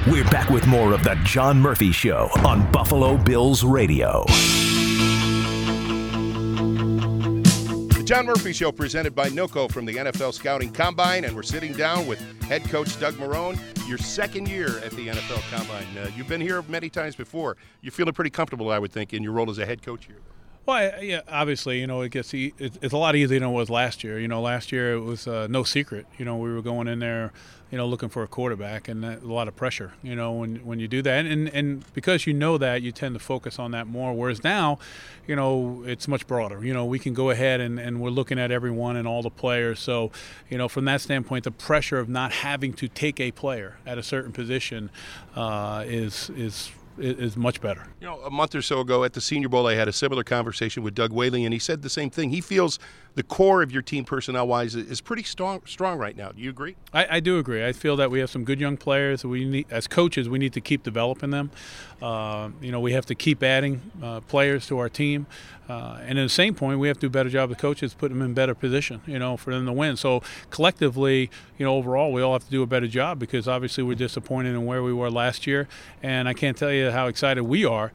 We're back with more of the John Murphy Show on Buffalo Bills Radio. The John Murphy Show presented by NOCO from the NFL Scouting Combine, and we're sitting down with head coach Doug Marrone. Your second year at the NFL Combine. You've been here many times before. You're feeling pretty comfortable, I would think, in your role as a head coach here. Well, yeah, obviously, it's a lot easier than it was last year. Last year it was no secret. We were going in there, looking for a quarterback, and a lot of pressure. When you do that, and because that, you tend to focus on that more. Whereas now, it's much broader. We can go ahead and we're looking at everyone and all the players. So, from that standpoint, the pressure of not having to take a player at a certain position is much better. A month or so ago at the Senior Bowl, I had a similar conversation with Doug Whaley, and he said the same thing. He feels the core of your team personnel-wise is pretty strong right now. Do you agree? I do agree. I feel that we have some good young players. We need, as coaches, we need to keep developing them. We have to keep adding players to our team. And at the same point, we have to do a better job as coaches, put them in better position, for them to win. So collectively, overall, we all have to do a better job because obviously we're disappointed in where we were last year. And I can't tell you how excited we are.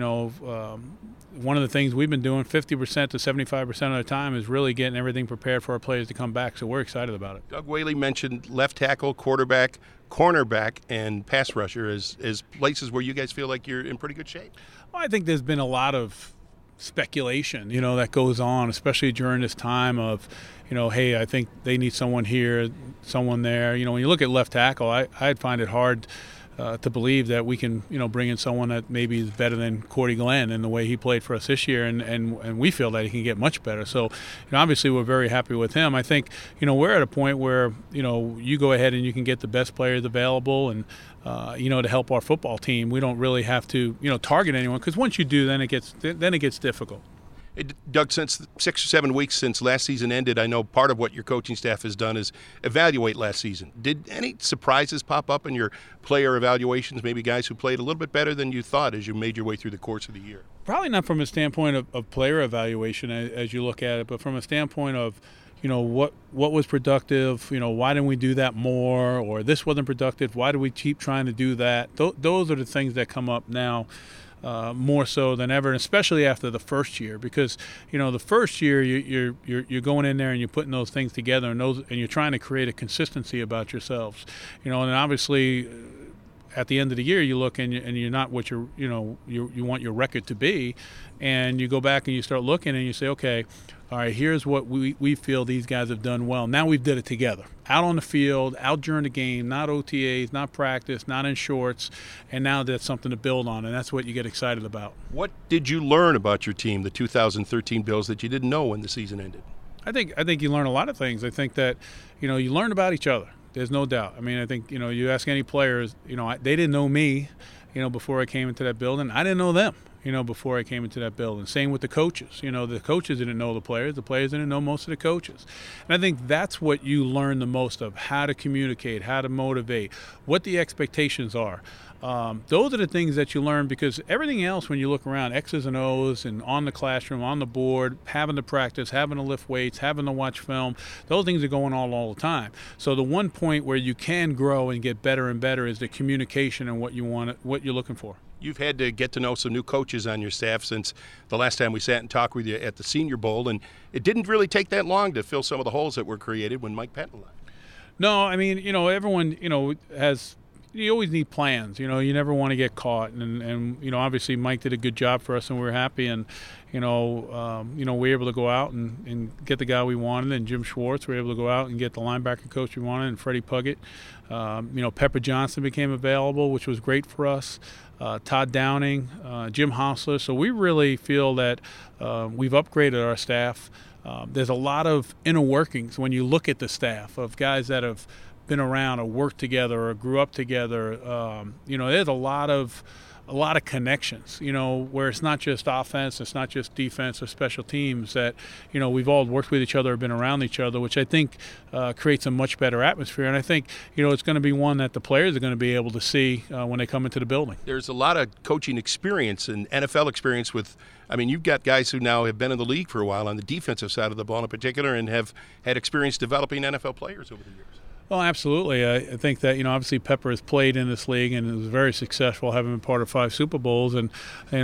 One of the things we've been doing 50% to 75% of the time is really getting everything prepared for our players to come back. So we're excited about it. Doug Whaley mentioned left tackle, quarterback, cornerback, and pass rusher as places where you guys feel like you're in pretty good shape. Well, I think there's been a lot of speculation, that goes on, especially during this time of, hey, I think they need someone here, someone there. When you look at left tackle, I'd find it hard to believe that we can, bring in someone that maybe is better than Cordy Glenn in the way he played for us this year, and we feel that he can get much better. So, obviously we're very happy with him. I think, we're at a point where, you go ahead and you can get the best players available and, to help our football team. We don't really have to, target anyone because once you do, then it gets difficult. Hey, Doug, since 6 or 7 weeks since last season ended, I know part of what your coaching staff has done is evaluate last season. Did any surprises pop up in your player evaluations, maybe guys who played a little bit better than you thought as you made your way through the course of the year? Probably not from a standpoint of player evaluation as you look at it, but from a standpoint of, what was productive, why didn't we do that more, or this wasn't productive, why do we keep trying to do that? Those are the things that come up now. More so than ever, and especially after the first year, because the first year you're going in there and you're putting those things together, and you're trying to create a consistency about yourselves, and obviously at the end of the year you look and you're not what you want your record to be, and you go back and you start looking and you say, okay, all right, here's what we feel these guys have done well. Now we've did it together, out on the field, out during the game, not OTAs, not practice, not in shorts, and now that's something to build on, and that's what you get excited about. What did you learn about your team, the 2013 Bills, that you didn't know when the season ended? I think you learn a lot of things. I think that, you learn about each other. There's no doubt. I mean, I think, you ask any players, they didn't know me, before I came into that building. I didn't know them, before I came into that building. Same with the coaches. The coaches didn't know the players didn't know most of the coaches. And I think that's what you learn the most of, how to communicate, how to motivate, what the expectations are. Those are the things that you learn, because everything else, when you look around, X's and O's and on the classroom, on the board, having to practice, having to lift weights, having to watch film, those things are going on all the time. So the one point where you can grow and get better and better is the communication and what you're looking for. You've had to get to know some new coaches on your staff since the last time we sat and talked with you at the Senior Bowl, and it didn't really take that long to fill some of the holes that were created when Mike Pettine left. No, I mean, everyone, has – you always need plans. You never want to get caught. And obviously Mike did a good job for us, and we were happy. And, we were able to go out and get the guy we wanted. And Jim Schwartz, we were able to go out and get the linebacker coach we wanted, and Freddie Puckett. Pepper Johnson became available, which was great for us. Todd Downing, Jim Hausler. So we really feel that we've upgraded our staff. There's a lot of inner workings when you look at the staff of guys that have been around or worked together or grew up together. There's a lot of connections, where it's not just offense, it's not just defense or special teams, that, we've all worked with each other, been around each other, which I think creates a much better atmosphere. And I think, it's going to be one that the players are going to be able to see when they come into the building. There's a lot of coaching experience and NFL experience with, you've got guys who now have been in the league for a while on the defensive side of the ball in particular and have had experience developing NFL players over the years. Oh, absolutely. I think that, obviously Pepper has played in this league and was very successful, having been part of 5 Super Bowls, and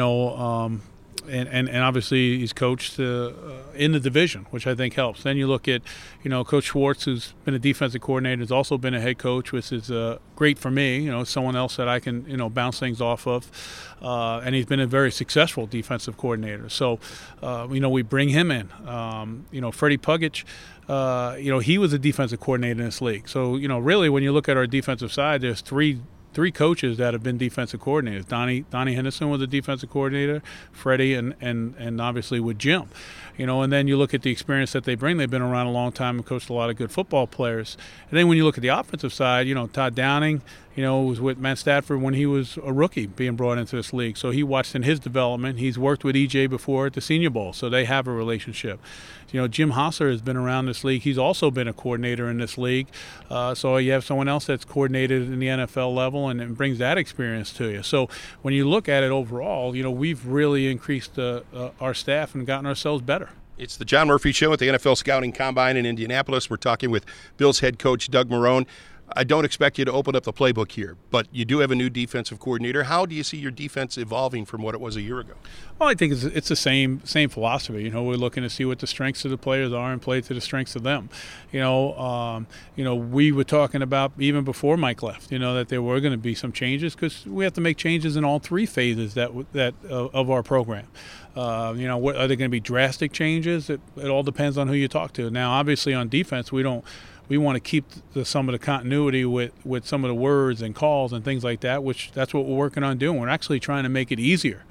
and obviously he's coached in the division, which I think helps. Then you look at, Coach Schwartz, who's been a defensive coordinator, has also been a head coach, which is great for me. Someone else that I can, bounce things off of. And he's been a very successful defensive coordinator. So, we bring him in. Freddie Pugic, he was a defensive coordinator in this league. So, really when you look at our defensive side, there's three coaches that have been defensive coordinators. Donnie Henderson was a defensive coordinator, Freddie, and obviously with Jim. And then you look at the experience that they bring. They've been around a long time and coached a lot of good football players. And then when you look at the offensive side, Todd Downing, was with Matt Stafford when he was a rookie being brought into this league. So he watched in his development. He's worked with EJ before at the Senior Bowl, so they have a relationship. Jim Hostler has been around this league. He's also been a coordinator in this league. So you have someone else that's coordinated in the NFL level and brings that experience to you. So when you look at it overall, we've really increased our staff and gotten ourselves better. It's the John Murphy Show at the NFL Scouting Combine in Indianapolis. We're talking with Bills head coach Doug Marrone. I don't expect you to open up the playbook here, but you do have a new defensive coordinator. How do you see your defense evolving from what it was a year ago? Well, I think it's the same philosophy. We're looking to see what the strengths of the players are and play to the strengths of them. We were talking about even before Mike left, that there were going to be some changes because we have to make changes in all 3 phases of our program. Are there going to be drastic changes? It all depends on who you talk to. Now, obviously, on defense, we want to keep some of the continuity with some of the words and calls and things like that, which that's what we're working on doing. We're actually trying to make it easier,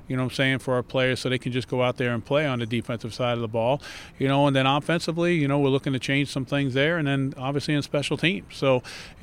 for our players so they can just go out there and play on the defensive side of the ball, and then offensively, we're looking to change some things there, and then obviously in special teams. So,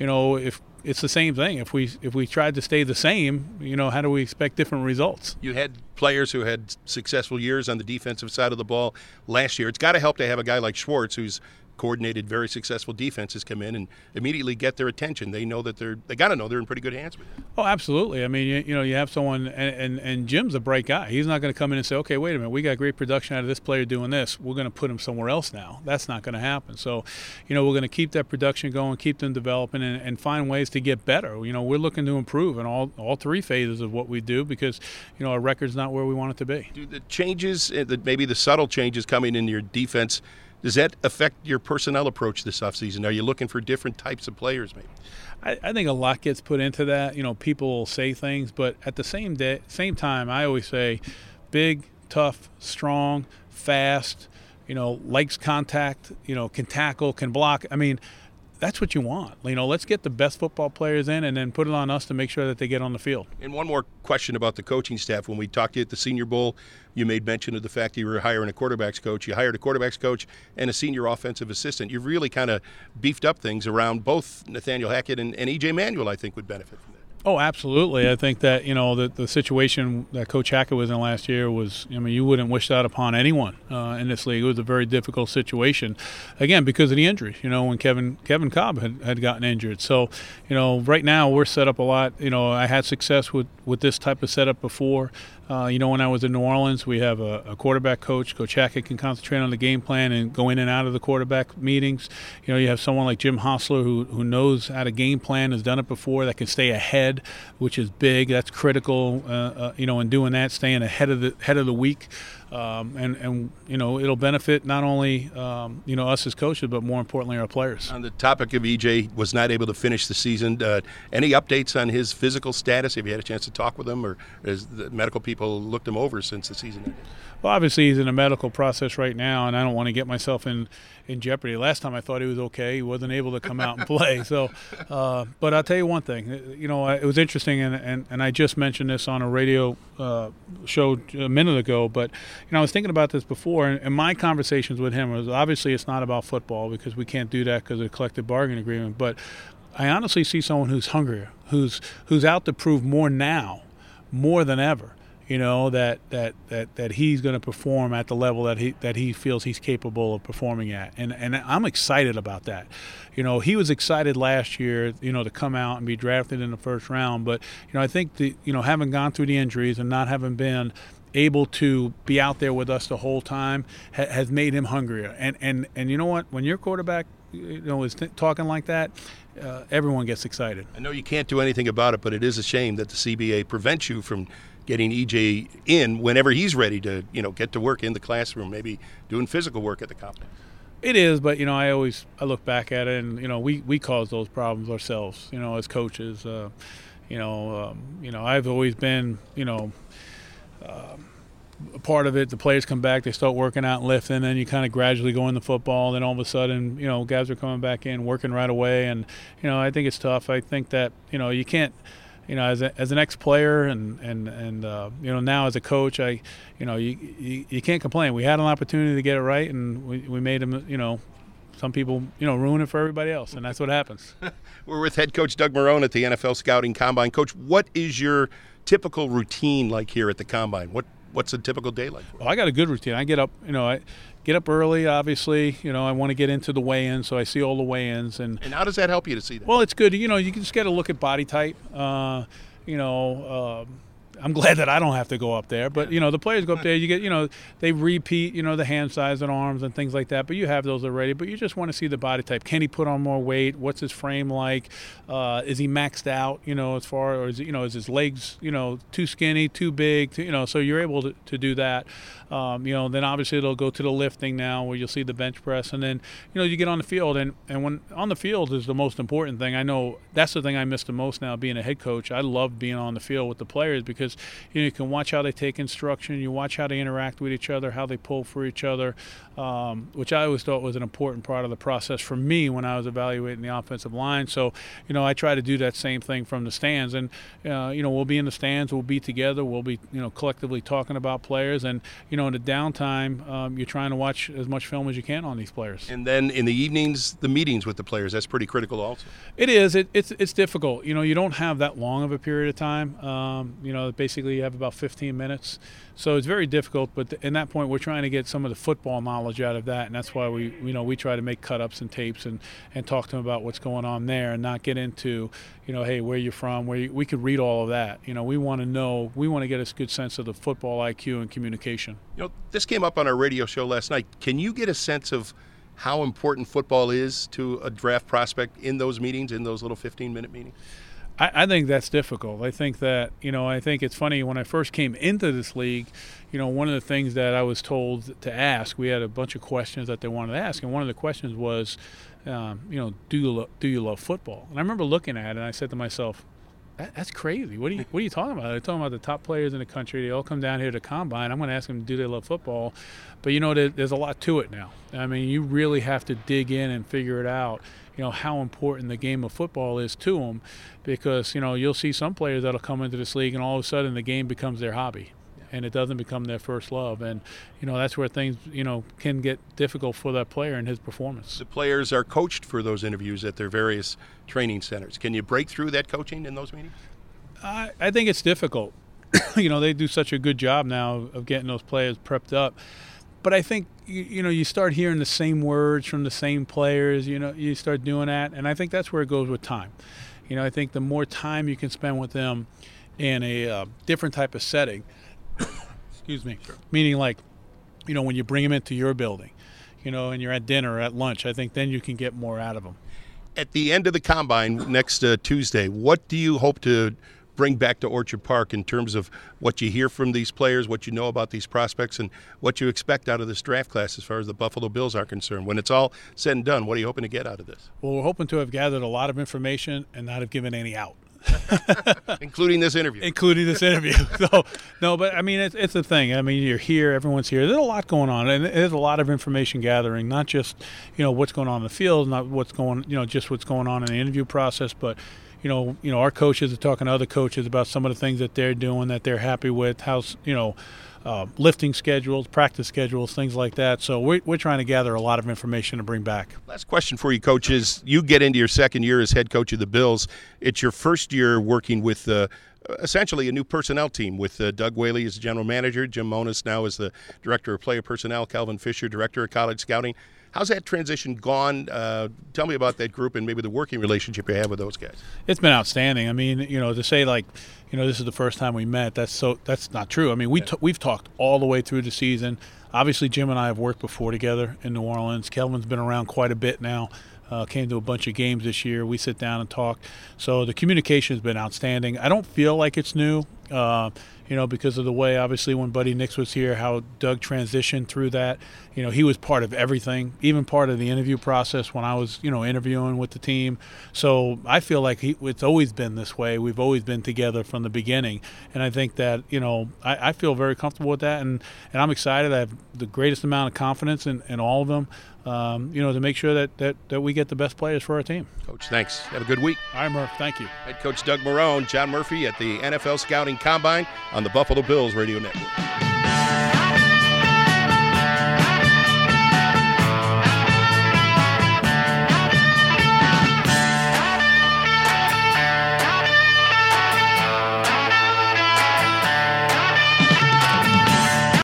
if it's the same thing, if we tried to stay the same, how do we expect different results? You had players who had successful years on the defensive side of the ball last year. It's got to help to have a guy like Schwartz who's coordinated very successful defenses come in and immediately get their attention. They know that they got to know they're in pretty good hands with him. Oh, absolutely. I mean, you have someone, and Jim's a bright guy. He's not going to come in and say, okay, wait a minute, we got great production out of this player doing this. We're going to put him somewhere else now. That's not going to happen. So, we're going to keep that production going, keep them developing, and find ways to get better. We're looking to improve in all 3 phases of what we do because, our record's not where we want it to be. Do the changes, maybe the subtle changes coming in your defense, does that affect your personnel approach this offseason? Are you looking for different types of players maybe? I think a lot gets put into that. People will say things, but at the same time, I always say big, tough, strong, fast, likes contact, can tackle, can block. I mean, that's what you want. Let's get the best football players in and then put it on us to make sure that they get on the field. And one more question about the coaching staff. When we talked to you at the Senior Bowl, you made mention of the fact that you were hiring a quarterbacks coach. You hired a quarterbacks coach and a senior offensive assistant. You've really kind of beefed up things around both Nathaniel Hackett and E.J. Manuel, I think, would benefit from that. Oh, absolutely. I think that, the situation that Coach Hackett was in last year was, you wouldn't wish that upon anyone in this league. It was a very difficult situation, again, because of the injuries, when Kevin Cobb had gotten injured. So, right now we're set up a lot. I had success with this type of setup before. When I was in New Orleans, we have a quarterback coach. Coach Hackett can concentrate on the game plan and go in and out of the quarterback meetings. You have someone like Jim Hostler who knows how to game plan, has done it before, that can stay ahead, which is big. That's critical, in doing that, staying ahead of the week. And it'll benefit not only us as coaches, but more importantly our players. On the topic of EJ, was not able to finish the season. Any updates on his physical status? Have you had a chance to talk with him, or has the medical people looked him over since the season ended? Well, obviously he's in a medical process right now, and I don't want to get myself in jeopardy. Last time I thought he was okay. He wasn't able to come out and play. So, but I'll tell you one thing. It was interesting, and I just mentioned this on a radio show a minute ago. But I was thinking about this before, and my conversations with him was obviously it's not about football because we can't do that because of the collective bargaining agreement. But I honestly see someone who's hungrier, who's out to prove more now, more than ever. That he's going to perform at the level that he feels he's capable of performing at, and I'm excited about that. He was excited last year, to come out and be drafted in the first round, but I think having gone through the injuries and not having been able to be out there with us the whole time has made him hungrier. And you know what? When your quarterback is talking like that, everyone gets excited. I know you can't do anything about it, but it is a shame that the CBA prevents you from getting EJ in whenever he's ready to, get to work in the classroom, maybe doing physical work at the complex. It is, but I look back at it, and we cause those problems ourselves, as coaches. I've always been, a part of it. The players come back, they start working out and lifting, and then you kind of gradually go into football. Then all of a sudden, guys are coming back in, working right away, and I think it's tough. I think that you can't. As an ex-player and now as a coach, you can't complain. We had an opportunity to get it right, and we made them. Some people ruin it for everybody else, and that's what happens. We're with head coach Doug Marrone at the NFL Scouting Combine. Coach, what is your typical routine like here at the Combine? What's a typical day like? Well, I got a good routine. I get up. I get up early, obviously. I want to get into the weigh-ins, so I see all the weigh-ins. And how does that help you to see that? Well, it's good. You just got to look at body type. I'm glad that I don't have to go up there. But, the players go up there. You get, they repeat, the hand size and arms and things like that. But you have those already. But you just want to see the body type. Can he put on more weight? What's his frame like? Is he maxed out, as far, or is is his legs, too skinny, too big? So you're able to do that. Then obviously it'll go to the lifting now where you'll see the bench press. And then, you get on the field. And when on the field is the most important thing. I know that's the thing I miss the most now being a head coach. I love being on the field with the players because you can watch how they take instruction, you watch how they interact with each other, how they pull for each other, which I always thought was an important part of the process for me when I was evaluating the offensive line. So, I try to do that same thing from the stands. And, we'll be in the stands, we'll be together, we'll be, collectively talking about players. And, in the downtime, you're trying to watch as much film as you can on these players. And then in the evenings, the meetings with the players, that's pretty critical also. It is. It's difficult. You don't have that long of a period of time. Basically you have about 15 minutes. So it's very difficult, but in that point we're trying to get some of the football knowledge out of that, and that's why we try to make cut-ups and tapes and talk to them about what's going on there and not get into, hey, where you're from, we could read all of that. We want to get a good sense of the football IQ and communication. This came up on our radio show last night. Can you get a sense of how important football is to a draft prospect in those meetings, in those little 15-minute meetings? I think that's difficult. I think that, I think it's funny, when I first came into this league, one of the things that I was told to ask, we had a bunch of questions that they wanted to ask, and one of the questions was, do you love football? And I remember looking at it, and I said to myself, that's crazy. What are you talking about? They're talking about the top players in the country. They all come down here to Combine. I'm going to ask them, do they love football? But, there's a lot to it now. I mean, you really have to dig in and figure it out, how important the game of football is to them, because, you'll see some players that'll come into this league and all of a sudden the game becomes their hobby and it doesn't become their first love. And, that's where things, can get difficult for that player and his performance. The players are coached for those interviews at their various training centers. Can you break through that coaching in those meetings? I think it's difficult. They do such a good job now of getting those players prepped up. But I think, you start hearing the same words from the same players, you start doing that. And I think that's where it goes with time. I think the more time you can spend with them in a different type of setting, excuse me, meaning like, when you bring them into your building, and you're at dinner or at lunch, I think then you can get more out of them. At the end of the Combine next Tuesday, what do you hope to bring back to Orchard Park in terms of what you hear from these players, what you know about these prospects, and what you expect out of this draft class as far as the Buffalo Bills are concerned? When it's all said and done, what are you hoping to get out of this? Well, we're hoping to have gathered a lot of information and not have given any out. Including this interview. So, no, but I mean, it's a thing. I mean, you're here, everyone's here. There's a lot going on, and there's a lot of information gathering, not just, what's going on in the field, not what's going, just what's going on in the interview process, but our coaches are talking to other coaches about some of the things that they're doing that they're happy with, how, lifting schedules, practice schedules, things like that. So we're trying to gather a lot of information to bring back. Last question for you, Coach, is you get into your second year as head coach of the Bills. It's your first year working with essentially a new personnel team with Doug Whaley as general manager, Jim Monos now as the director of player personnel, Calvin Fisher, director of college scouting. How's that transition gone? Tell me about that group and maybe the working relationship you have with those guys. It's been outstanding. I mean, to say this is the first time we met, that's not true. I mean, we've talked all the way through the season. Obviously, Jim and I have worked before together in New Orleans. Kelvin's been around quite a bit now. came to a bunch of games this year. We sit down and talk. So the communication has been outstanding. I don't feel like it's new. Because of the way, obviously, when Buddy Nix was here, how Doug transitioned through that. He was part of everything, even part of the interview process when I was, interviewing with the team. So I feel like it's always been this way. We've always been together from the beginning. And I think that, I feel very comfortable with that. And I'm excited. I have the greatest amount of confidence in all of them, to make sure that we get the best players for our team. Coach, thanks. Have a good week. All right, Murph. Thank you. Head coach Doug Marrone, John Murphy at the NFL Scouting Combine on the Buffalo Bills Radio Network.